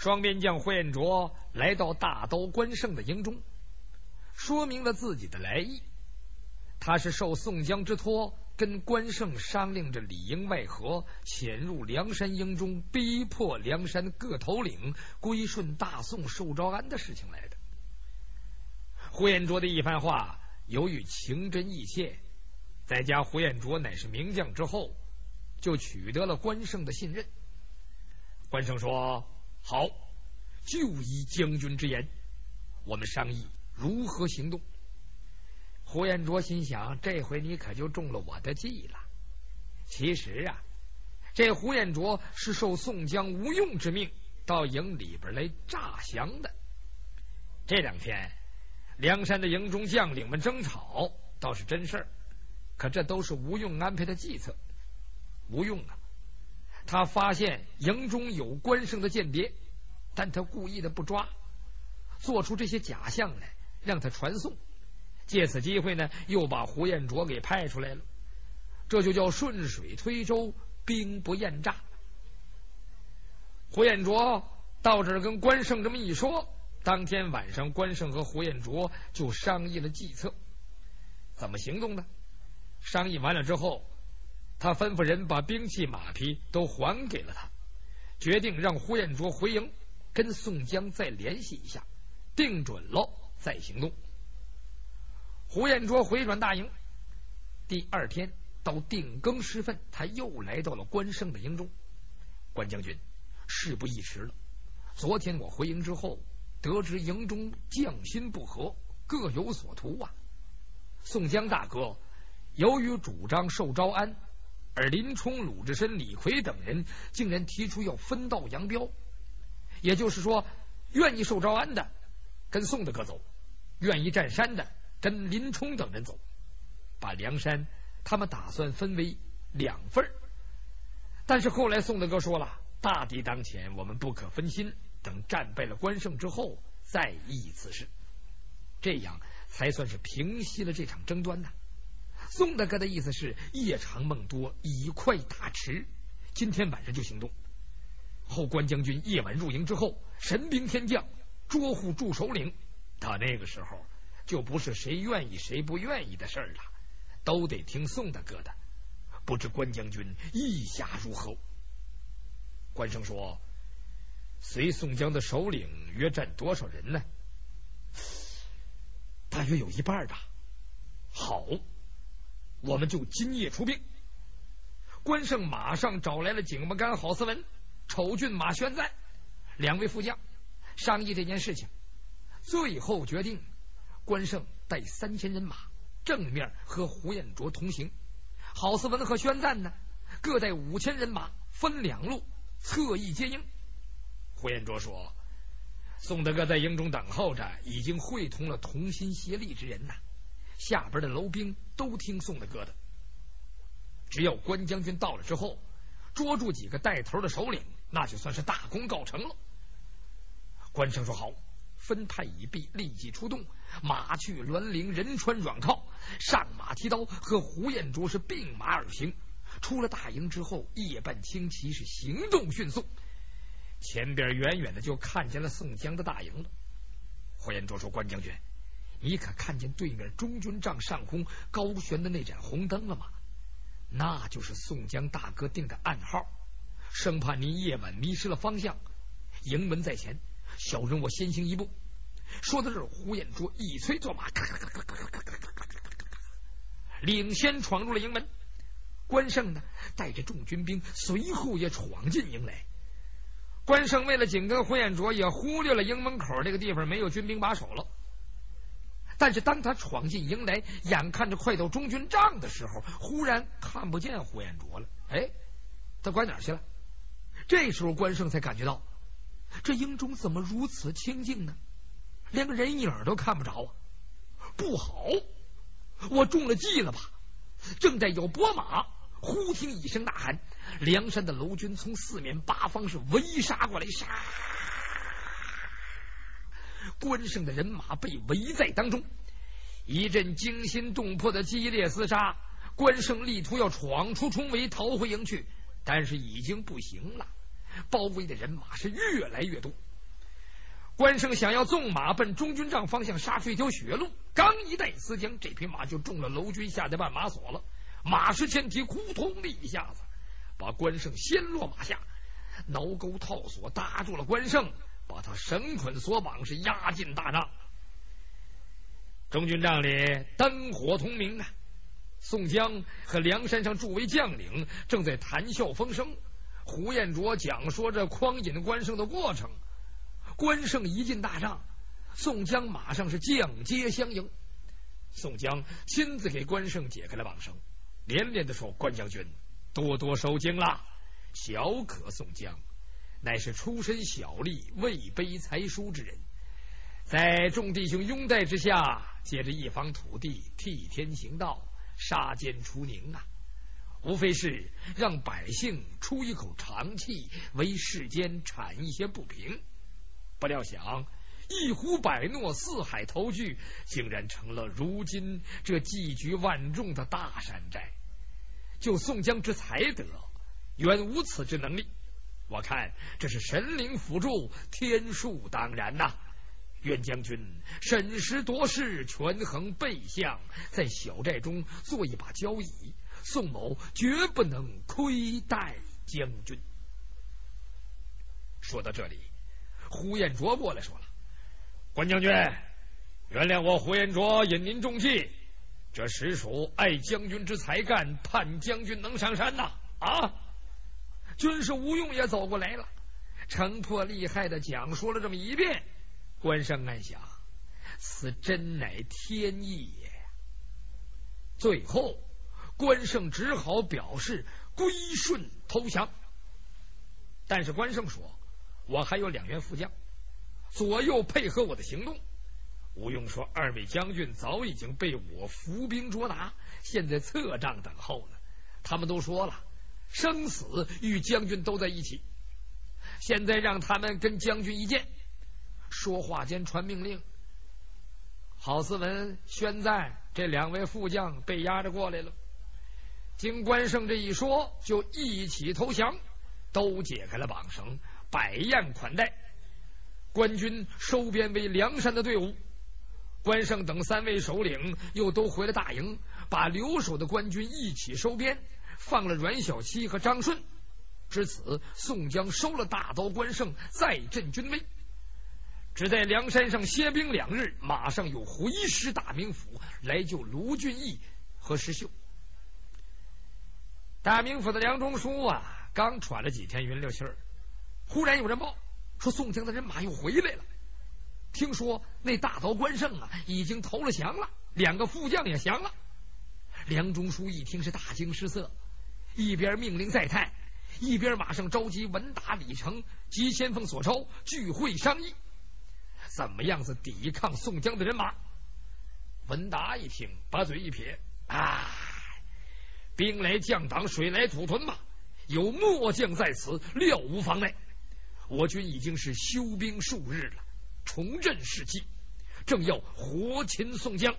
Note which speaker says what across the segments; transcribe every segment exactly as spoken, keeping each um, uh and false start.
Speaker 1: 双边将呼延灼来到大刀关胜的营中，说明了自己的来意。他是受宋江之托，跟关胜商量着里应外合，潜入梁山营中，逼迫梁山各头领归顺大宋寿招安的事情来的。呼延灼的一番话，由于情真意切，再加呼延灼乃是名将之后，就取得了关胜的信任。关胜说：好，就依将军之言，我们商议如何行动。呼延灼心想，这回你可就中了我的计了。其实啊，这呼延灼是受宋江吴用之命到营里边来诈降的。这两天梁山的营中将领们争吵倒是真事儿，可这都是吴用安排的计策。吴用啊，他发现营中有关胜的间谍，但他故意的不抓，做出这些假象来让他传送，借此机会呢，又把呼延灼给派出来了。这就叫顺水推舟，兵不厌诈。呼延灼到这儿跟关胜这么一说，当天晚上关胜和呼延灼就商议了计策，怎么行动呢？商议完了之后，他吩咐人把兵器马匹都还给了他，决定让呼延灼回营，跟宋江再联系一下，定准了再行动。呼延灼回转大营，第二天到定更时分，他又来到了关胜的营中。关将军，事不宜迟了。昨天我回营之后，得知营中将心不和，各有所图啊。宋江大哥由于主张寿招安，而林冲、鲁智深、李逵等人竟然提出要分道扬镳，也就是说，愿意寿招安的跟宋大哥走，愿意占山的跟林冲等人走，把梁山他们打算分为两份。但是后来宋大哥说了，大敌当前，我们不可分心，等战败了关胜之后再议此事，这样才算是平息了这场争端呢。宋大哥的意思是夜长梦多，以快打迟，今天晚上就行动。后关将军夜晚入营之后，神兵天将，捉护驻首领，到那个时候就不是谁愿意谁不愿意的事儿了，都得听宋大哥的。不知关将军意下如何？关胜说：随宋江的首领约占多少人呢？大约有一半吧。好，我们就今夜出兵。关胜马上找来了井木干、郝思文、丑郡马宣赞两位副将，商议这件事情。最后决定，关胜带三千人马，正面和呼延灼同行；郝思文和宣赞呢，各带五千人马，分两路，侧翼接应。呼延灼说：宋大哥在营中等候着，已经会同了同心协力之人呐，下边的楼兵都听宋大哥的。只要关将军到了之后，捉住几个带头的首领，那就算是大功告成了。关胜说：好，分派已毕，立即出动，马去栾陵，人穿软靠，上马提刀，和呼延灼是并马而行。出了大营之后，夜半轻骑，是行动迅速。前边远远的就看见了宋江的大营了。呼延灼说：关将军，你可看见对面中军帐上空高悬的那盏红灯了吗？那就是宋江大哥定的暗号，生怕您夜晚迷失了方向。营门在前，小人我先行一步。说到这儿，呼延灼一催坐马，领先闯入了营门。关胜呢，带着众军兵随后也闯进营来。关胜为了紧跟呼延灼，也忽略了营门口这个地方没有军兵把守了。但是当他闯进营来，眼看着快到中军帐的时候，忽然看不见呼延灼了。哎，他拐哪儿去了？这时候关胜才感觉到，这营中怎么如此清静呢？连个人影都看不着啊！不好，我中了计了吧？正在有拨马，忽听一声呐喊，梁山的楼军从四面八方是围杀过来，杀！关胜的人马被围在当中，一阵惊心动魄的激烈厮杀。关胜力图要闯出重围，逃回营去，但是已经不行了。包围的人马是越来越多， 关胜想要纵马奔中军帐方向杀出一条血路，刚一带丝缰，这匹马就中了楼军下的绊马索了。马失前蹄，扑通的一下子把关胜掀落马下，挠钩套索搭住了关胜，把他绳捆索绑，是押进大帐。中军帐里灯火通明啊，宋江和梁山上诸位将领正在谈笑风生，胡彦卓讲说着诓引关胜的过程。关胜一进大帐，宋江马上是将阶相迎。宋江亲自给关胜解开了绑绳，连连的说：“关将军多多受惊了。”小可宋江乃是出身小吏、位卑才疏之人，在众弟兄拥戴之下，借着一方土地替天行道，杀奸除宁啊，无非是让百姓出一口长气，为世间铲一些不平。不料想一呼百诺，四海投据，竟然成了如今这积聚万众的大山寨。就宋江之才德，远无此之能力。我看这是神灵辅助，天数当然呐、啊。袁将军审时度势，权衡备相，在小寨中做一把交椅，宋某绝不能亏待将军。说到这里，胡彦卓过来说了：“关将军，原谅我胡彦卓引您重计，这实属爱将军之才干，盼将军能上山呐！”啊！军师吴用也走过来了，城破厉害的讲说了这么一遍。关胜暗想，此真乃天意也。最后关胜只好表示归顺投降。但是关胜说：“我还有两员副将，左右配合我的行动。”吴用说：“二位将军早已经被我伏兵捉拿，现在侧帐等候了。他们都说了，生死与将军都在一起，现在让他们跟将军一见。”说话间传命令，郝思文、宣赞这两位副将被押着过来了。经关胜这一说，就一起投降，都解开了绑绳，摆宴款待。官军收编为梁山的队伍，关胜等三位首领又都回了大营，把留守的官军一起收编，放了阮小七和张顺。至此，宋江收了大刀关胜，再振军威。只在梁山上歇兵两日，马上有回师大名府来救卢俊义和石秀。大名府的梁中书啊，刚喘了几天云溜气儿，忽然有人报说宋江的人马又回来了。听说那大刀关胜啊，已经投了降了，两个副将也降了。梁中书一听是大惊失色，一边命令再探，一边马上召集文达、李成及先锋索超聚会商议，怎么样子抵抗宋江的人马。文达一听，把嘴一撇：“啊，兵来将挡，水来土屯嘛，有末将在此，料无妨碍。我军已经是休兵数日了，重振士气，正要活擒宋江。”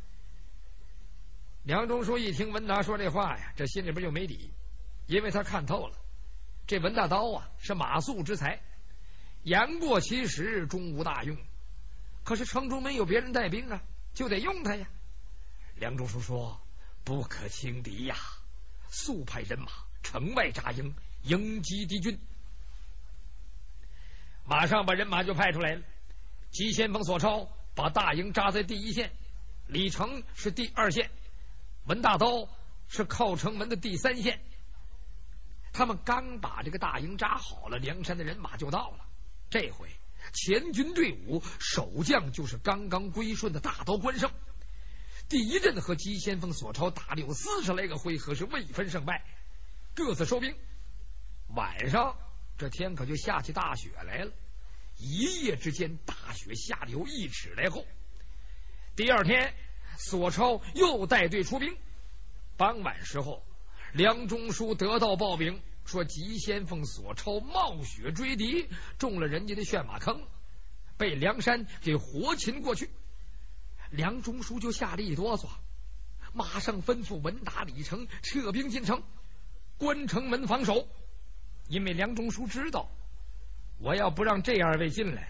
Speaker 1: 梁中书一听文达说这话呀，这心里边就没底，因为他看透了，这文大刀啊是马谡之才，言过其实，终无大用。可是城中没有别人带兵啊，就得用他呀。梁中书说：“不可轻敌呀，速派人马城外扎营，迎击敌军。”马上把人马就派出来了。急先锋索超把大营扎在第一线，李成是第二线，文大刀是靠城门的第三线。他们刚把这个大营扎好了，梁山的人马就到了。这回前军队伍守将就是刚刚归顺的大刀关胜。第一阵和急先锋索超打了有四十来个回合，是未分胜败，各自收兵。晚上这天可就下起大雪来了，一夜之间大雪下了有一尺来厚。第二天索超又带队出兵，傍晚时候梁中书得到报禀，说急先锋索超冒雪追敌，中了人家的陷马坑，被梁山给活擒过去。梁中书就吓了一哆嗦，马上吩咐文达、李成撤兵进城，关城门防守。因为梁中书知道，我要不让这二位进来，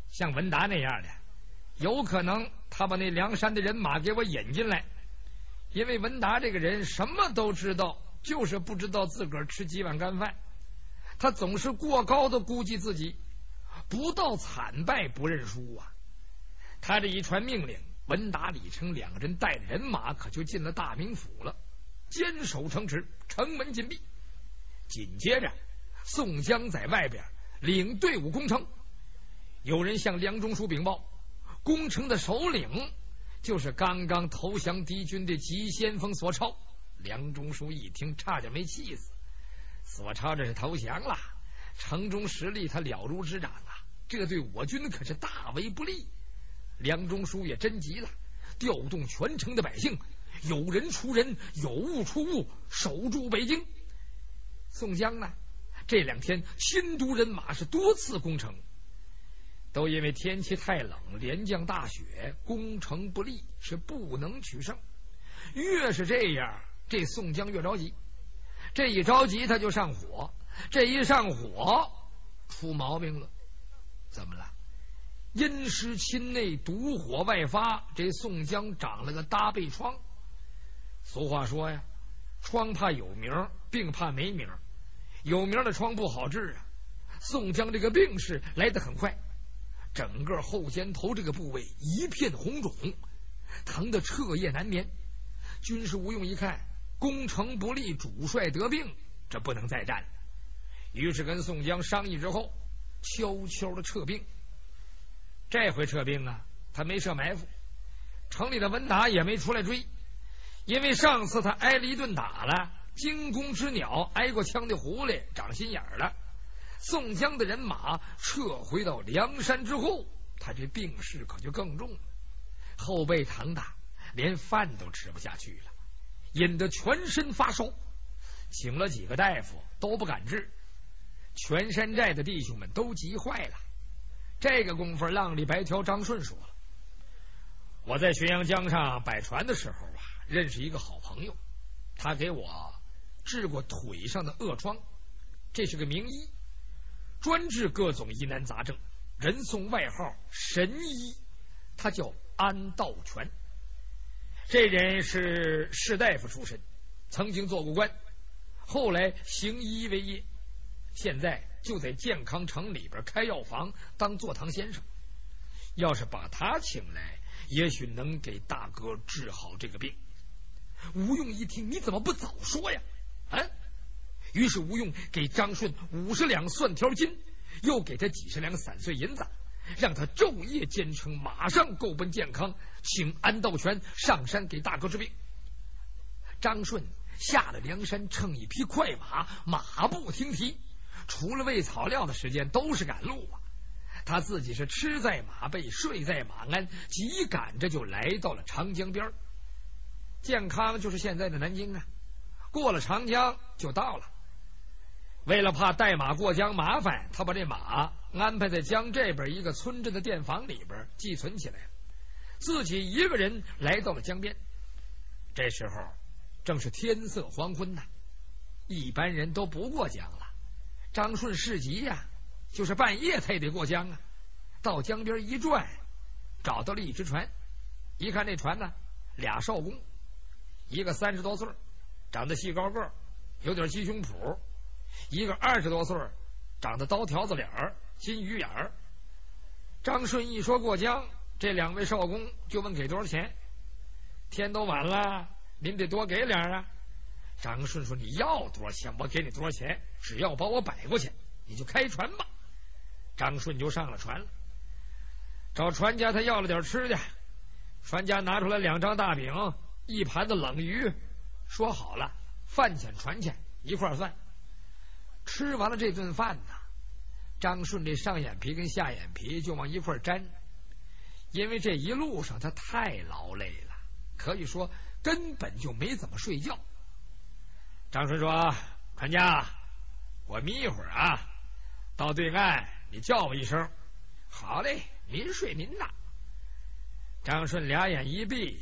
Speaker 1: 像文达那样的，有可能他把那梁山的人马给我引进来，因为文达这个人什么都知道，就是不知道自个儿吃几碗干饭。他总是过高的估计自己，不到惨败不认输啊。他这一传命令，文达、李成两个人带着人马可就进了大名府了，坚守城池，城门紧闭。紧接着宋江在外边领队伍攻城，有人向梁中书禀报，攻城的首领就是刚刚投降敌军的急先锋索超。梁中书一听，差点没气死。索超这是投降了，城中实力他了如指掌啊，这对我军可是大为不利。梁中书也真急了，调动全城的百姓，有人出人，有物出物，守住北京。宋江呢，这两天亲督人马是多次攻城，都因为天气太冷，连降大雪，攻城不利，是不能取胜。越是这样，这宋江越着急，这一着急他就上火，这一上火出毛病了。怎么了？阴湿侵内，毒火外发，这宋江长了个搭背疮。俗话说呀，疮怕有名，病怕没名。有名的疮不好治啊，宋江这个病势来得很快，整个后肩头这个部位一片红肿，疼得彻夜难眠。军师吴用一看攻城不利，主帅得病，这不能再战了，于是跟宋江商议之后，悄悄的撤兵。这回撤兵啊，他没设埋伏，城里的文达也没出来追，因为上次他挨了一顿打了，惊弓之鸟挨过枪的狐狸长心眼了。宋江的人马撤回到梁山之后，他这病势可就更重了，后背疼的连饭都吃不下去了，引得全身发烧，请了几个大夫都不敢治。全山寨的弟兄们都急坏了。这个功夫，浪里白条张顺说了，我在浔阳江上摆船的时候啊，认识一个好朋友，他给我治过腿上的恶疮，这是个名医，专治各种疑难杂症，人送外号神医，他叫安道全。这人是士大夫出身，曾经做过官，后来行医为业，现在就在健康城里边开药房当坐堂先生。要是把他请来，也许能给大哥治好这个病。吴用一听，你怎么不早说呀？啊！于是吴用给张顺五十两蒜条金，又给他几十两散碎银子，让他昼夜兼程，马上够奔健康，请安道全上山给大哥治病。张顺下了梁山，乘一匹快马，马不停蹄，除了喂草料的时间都是赶路啊。他自己是吃在马背，睡在马鞍，急赶着就来到了长江边。健康就是现在的南京啊，过了长江就到了。为了怕带马过江麻烦，他把这马安排在江这边一个村镇的店房里边寄存起来了，自己一个人来到了江边。这时候正是天色黄昏呐，一般人都不过江了。张顺市集呀、啊，就是半夜他也得过江啊。到江边一转，找到了一只船，一看这船呢，俩少工，一个三十多岁，长得细高个，有点鸡胸脯；一个二十多岁，长得刀条子脸儿，金鱼眼儿。张顺一说过江，这两位少工就问给多少钱。天都晚了，您得多给点啊。张顺说，你要多少钱我给你多少钱，只要把我摆过去，你就开船吧。张顺就上了船了，找船家他要了点吃的。船家拿出来两张大饼，一盘子冷鱼，说好了饭钱船钱一块算。吃完了这顿饭呢，张顺这上眼皮跟下眼皮就往一块粘，因为这一路上他太劳累了，可以说根本就没怎么睡觉。张顺说，船家，我眯一会儿啊，到对岸你叫我一声。好嘞，您睡您的。张顺俩眼一闭，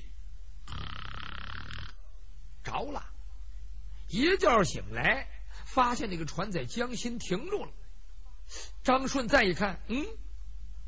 Speaker 1: 着了，一觉醒来，发现那个船在江心停住了。张顺再一看，嗯，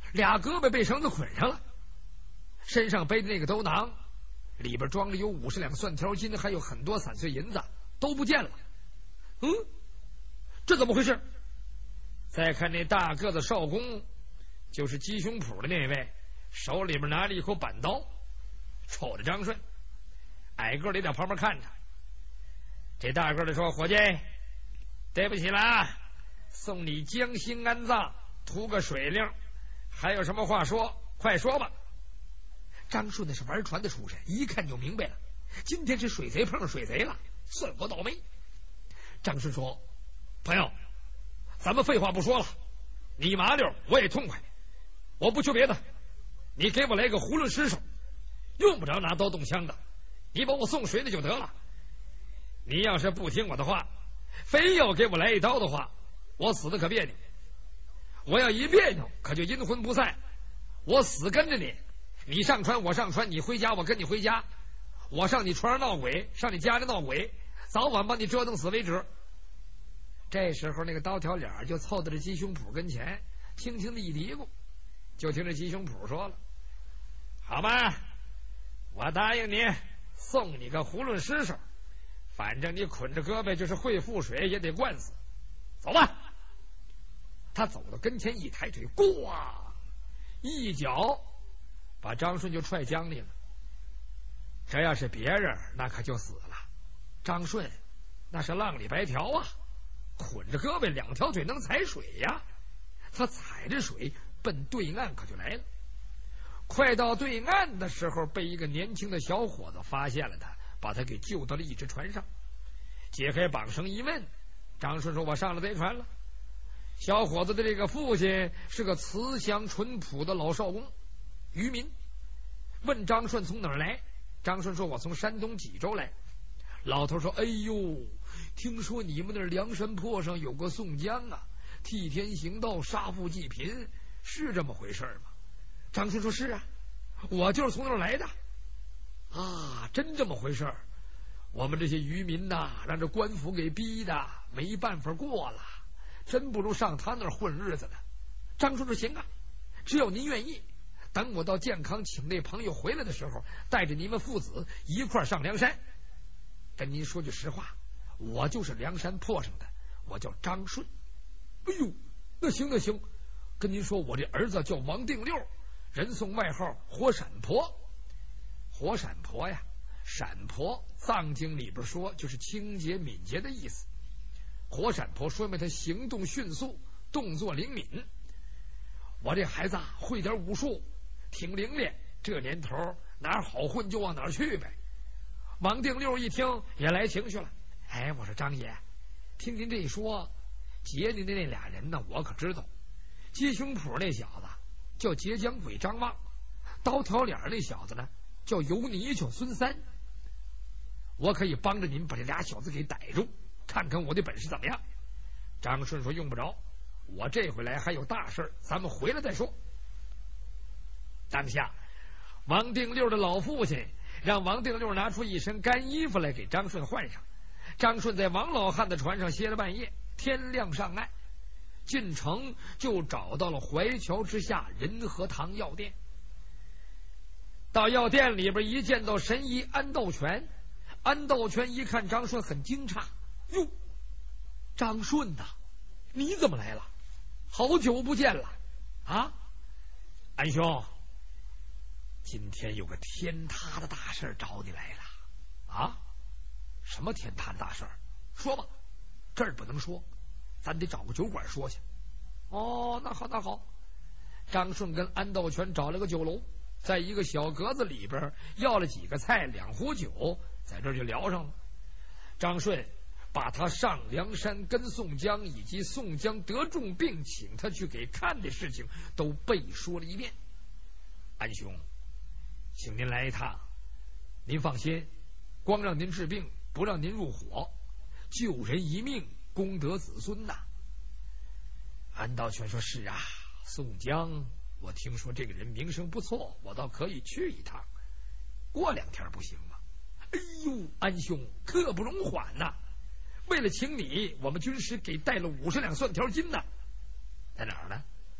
Speaker 1: 俩胳膊被绳子捆上了，身上背的那个兜囊里边装着有五十两蒜条金，还有很多散碎银子都不见了。嗯，这怎么回事？再看那大个子少公，就是鸡胸脯的那位，手里面拿着一口板刀，瞅着张顺，矮个的在旁边看着。这大个的说：“伙计，对不起了啊，送你江心安葬，图个水灵，还有什么话说，快说吧。”张顺那是玩船的出身，一看就明白了，今天是水贼碰上水贼了，算我倒霉。张顺说：“朋友，咱们废话不说了，你麻溜我也痛快，我不求别的，你给我来个囫囵尸首，用不着拿刀动枪的，你把我送水里就得了。你要是不听我的话，非要给我来一刀的话，我死的可别扭。我要一别扭，可就阴魂不散。我死跟着你，你上船我上船，你回家我跟你回家，我上你船上闹鬼，上你家里闹鬼，早晚把你折腾死为止。”这时候那个刀条脸就凑到这鸡胸脯跟前，轻轻的一嘀咕，就听这鸡胸脯说了：“好吧，我答应你，送你个囫囵尸首，反正你捆着胳膊就是会覆水也得灌死，走吧。”他走到跟前一抬腿，咣一脚把张顺就踹江里了。这要是别人那可就死了，张顺那是浪里白条啊，捆着胳膊两条腿能踩水呀，他踩着水奔对岸可就来了。快到对岸的时候，被一个年轻的小伙子发现了他，把他给救到了一只船上。解开绑绳一问，张顺说：“我上了贼船了。”小伙子的这个父亲是个慈祥淳朴的老少公，渔民。问张顺从哪儿来，张顺说：“我从山东济州来。”老头说：“哎呦，听说你们那梁山坡上有个宋江啊，替天行道，杀富济贫，是这么回事吗？”张顺说：“是啊，我就是从那儿来的。”啊，真这么回事？我们这些渔民呐，让这官府给逼的没办法过了，真不如上他那儿混日子呢。张顺说：“行啊，只要您愿意，等我到健康请那朋友回来的时候，带着你们父子一块上梁山。跟您说句实话，我就是梁山坡上的，我叫张顺。”哎呦，那行那行，跟您说，我这儿子叫王定六，人送外号火闪婆。火闪婆呀，闪婆藏经里边说就是清洁敏捷的意思。火闪婆说明他行动迅速，动作灵敏。我这孩子啊，会点武术，挺灵练，这年头哪儿好混就往哪儿去呗。王定六一听也来情绪了，哎，我说张爷，听您这一说，劫您的那俩人呢，我可知道。鸡胸脯那小子叫截江鬼张望，刀条脸那小子呢叫油泥鳅孙三。我可以帮着您把这俩小子给逮住，看看我的本事怎么样。张顺说：“用不着，我这回来还有大事，咱们回来再说。”当下王定六的老父亲让王定六拿出一身干衣服来给张顺换上。张顺在王老汉的船上歇了半夜，天亮上岸，进城就找到了淮桥之下仁和堂药店。到药店里边一见到神医安道全，安道全一看张顺很惊诧：“哟，张顺呐，你怎么来了？好久不见了啊！安兄，今天有个天塌的大事找你来了啊！什么天塌的大事？说吧，这儿不能说，咱得找个酒馆说去。”哦，那好那好。张顺跟安道全找了个酒楼，在一个小格子里边要了几个菜，两壶酒，在这儿就聊上了。张顺把他上梁山跟宋江以及宋江得重病请他去给看的事情都背说了一遍。安兄，请您来一趟，您放心，光让您治病，不让您入伙，救人一命，功德子孙呐。安道全说：“是啊，宋江，我听说这个人名声不错，我倒可以去一趟，过两天不行吗？”哎呦，安兄，刻不容缓呐！为了请你，我们军师给带了五十两蒜条金呢。在哪儿呢？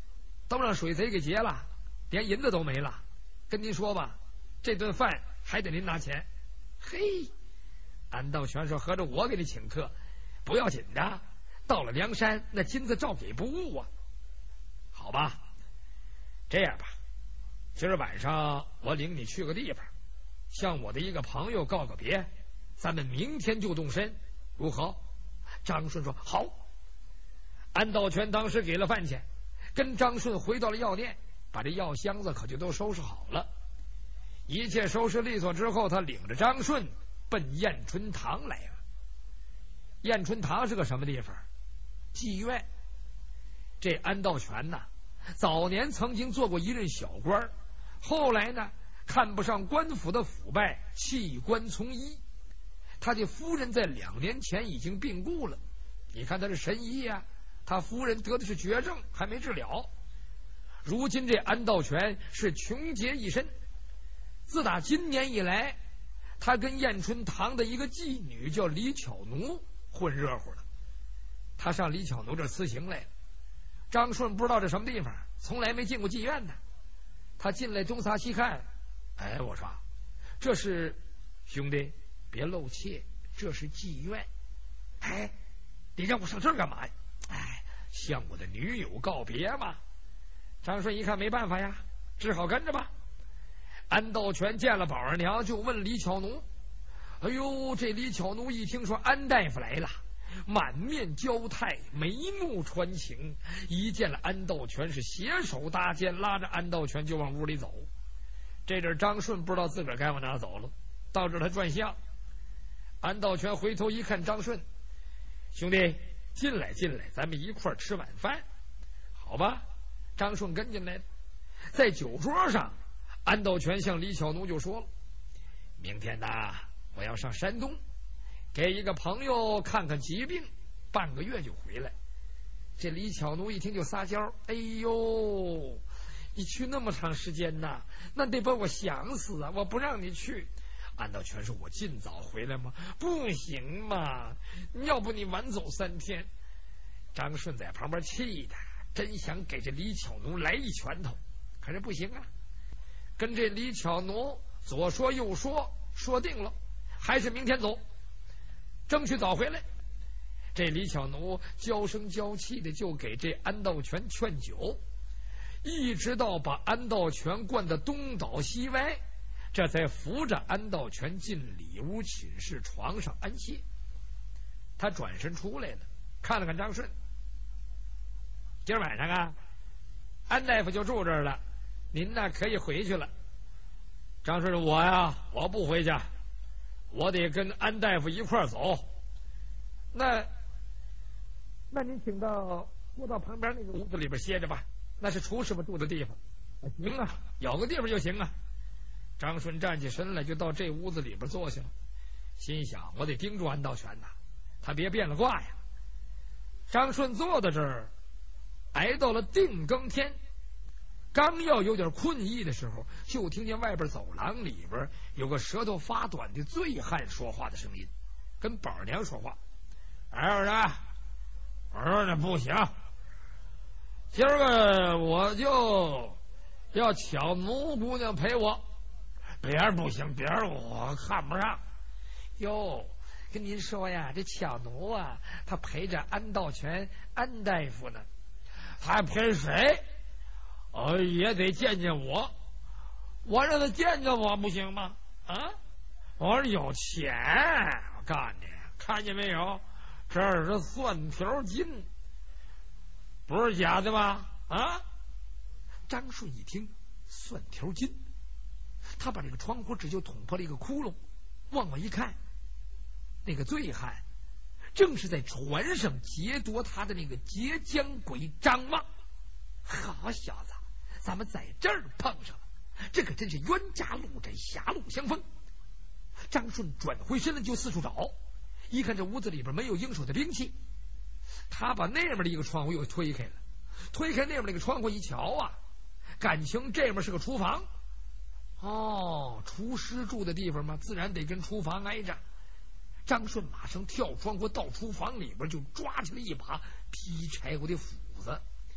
Speaker 1: 都让水贼给劫了，连银子都没了。跟您说吧，这顿饭还得您拿钱。嘿，安道全说：“合着我给你请客，不要紧的。到了梁山，那金子照给不误啊。好吧，这样吧，今儿晚上我领你去个地方，向我的一个朋友告个别，咱们明天就动身，如何？”张顺说：“好。”安道全当时给了饭钱，跟张顺回到了药店，把这药箱子可就都收拾好了。一切收拾利索之后，他领着张顺奔燕春堂来了。燕春堂是个什么地方？妓院。这安道全呐，早年曾经做过一任小官，后来呢，看不上官府的腐败，弃官从医。他的夫人在两年前已经病故了，你看他是神医呀、啊，他夫人得的是绝症，还没治了。如今这安道全是穷竭一身，自打今年以来，他跟燕春堂的一个妓女叫李巧奴混热乎了。他上李巧奴这辞行来了。张顺不知道这什么地方，从来没进过妓院呢。他进来东擦西看，哎，我说这是兄弟别露怯，这是妓院。哎，你让我上这儿干嘛呀？哎，向我的女友告别嘛。张顺一看没办法呀，只好跟着吧。安道全见了宝二娘，就问李巧奴。哎呦，这李巧奴一听说安大夫来了，满面娇态，眉目传情，一见了安道全是携手搭肩，拉着安道全就往屋里走。这阵张顺不知道自个儿该往哪走了，到这他转向。安道全回头一看张顺，兄弟进来进来，咱们一块儿吃晚饭，好吧？张顺跟进来了。在酒桌上，安道全向李巧奴就说了：“明天呐，我要上山东，给一个朋友看看疾病，半个月就回来。”这李巧奴一听就撒娇：“哎呦，你去那么长时间呐，那得把我想死啊！我不让你去。”安道全说：“我尽早回来吗？不行嘛，要不你晚走三天。”张顺在旁边气的真想给这李巧奴来一拳头，可是不行啊，跟这李巧奴左说右说，说定了还是明天走，争取早回来。这李巧奴娇声娇气的就给这安道全劝酒，一直到把安道全灌得东倒西歪，这才扶着安道全进里屋寝室床上安歇。他转身出来了，看了看张顺：“今儿晚上啊，安大夫就住这儿了，您呢可以回去了。”张顺说：“我呀，我不回去，我得跟安大夫一块儿走。那那您请到过道旁边那个屋子里边歇着吧，那是厨师们住的地方。”“行啊，有个地方就行啊。”张顺站起身来，就到这屋子里边坐下了，心想：我得盯住安道全呐，他别变了卦呀。张顺坐在这儿，挨到了定更天，刚要有点困意的时候，就听见外边走廊里边有个舌头发短的醉汉说话的声音，跟宝娘说话：“儿子，儿子不行，今儿个我就要巧奴姑娘陪我。别人不行，别人我看不上。哟，跟您说呀，这巧奴啊，他陪着安道全安大夫呢。还陪谁？呃，也得见见我。我让他见见我不行吗？啊，我说有钱，我告诉你，看见没有？这是蒜条金，不是假的吧？啊！”张顺一听蒜条金，他把这个窗户纸就捅破了一个窟窿，往外一看，那个醉汉正是在船上劫夺他的那个截江鬼张望。好小子，咱们在这儿碰上了，这可真是冤家路窄，狭路相逢。张顺转回身来就四处找，一看这屋子里边没有应手的兵器，他把那边的一个窗户又推开了，推开那边那个窗户一瞧啊，感情这面是个厨房。哦，厨师住的地方嘛，自然得跟厨房挨着。张顺马上跳窗户到厨房里边，就抓起了一把劈柴火的斧子。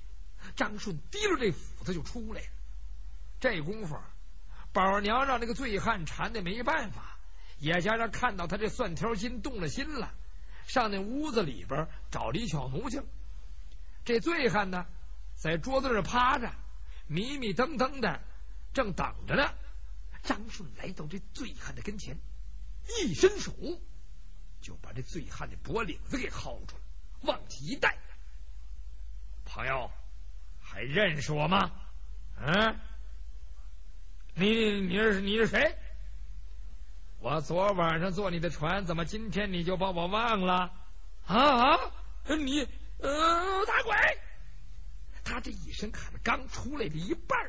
Speaker 1: 张顺提着这斧子就出来了。这功夫，宝娘让那个醉汉缠的没办法，也加上看到他这蒜条筋动了心了，上那屋子里边找李巧奴去了。这醉汉呢，在桌子上趴着，迷迷瞪瞪的，正等着呢。张顺来到这醉汉的跟前，一伸手就把这醉汉的脖领子给薅住了，往起一带。朋友，还认识我吗？嗯，你你是你是谁？我昨晚上坐你的船，怎么今天你就把我忘了？啊啊！你呃打鬼！他这一声喊刚出来的一半，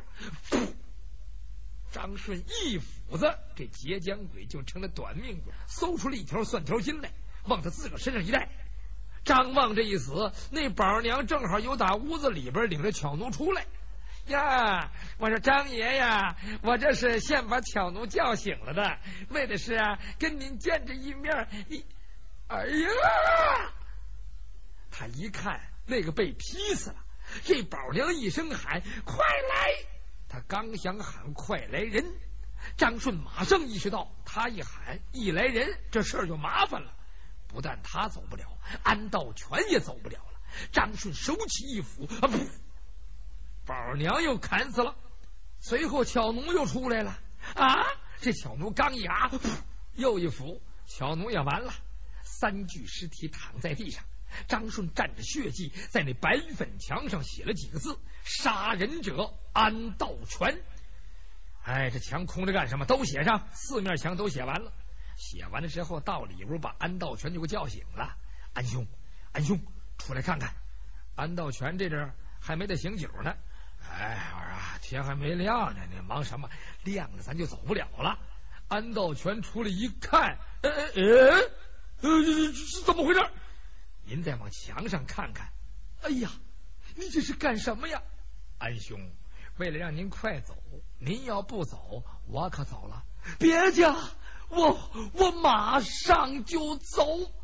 Speaker 1: 张顺一斧子，这截江鬼就成了短命鬼，搜出了一条蒜条筋来，往他自个身上一带。张望这一死，那宝娘正好由打屋子里边领着巧奴出来。呀，我说张爷呀，我这是现把巧奴叫醒了的，为的是啊跟您见这一面。你，哎呀！他一看那个被劈死了，这宝娘一声喊快来，他刚想喊快来人，张顺马上意识到他一喊一来人，这事儿就麻烦了。不但他走不了，安道全也走不了了。张顺手起一斧，啊噗！宝娘又砍死了。随后巧奴又出来了，啊！这巧奴刚一啊，又一斧，巧奴也完了。三具尸体躺在地上，张顺蘸着血迹，在那白粉墙上写了几个字：杀人者安道全。哎，这墙空着干什么？都写上，四面墙都写完了。写完了之后，到里屋把安道全就给叫醒了。安兄，安兄，出来看看。安道全这阵还没得醒酒呢。哎，我说啊，天还没亮呢，你忙什么？亮了咱就走不了了。安道全出来一看，呃呃呃，是怎么回事？您再往墙上看看。哎呀，你这是干什么呀？安兄，为了让您快走，您要不走，我可走了。别介，我我马上就走。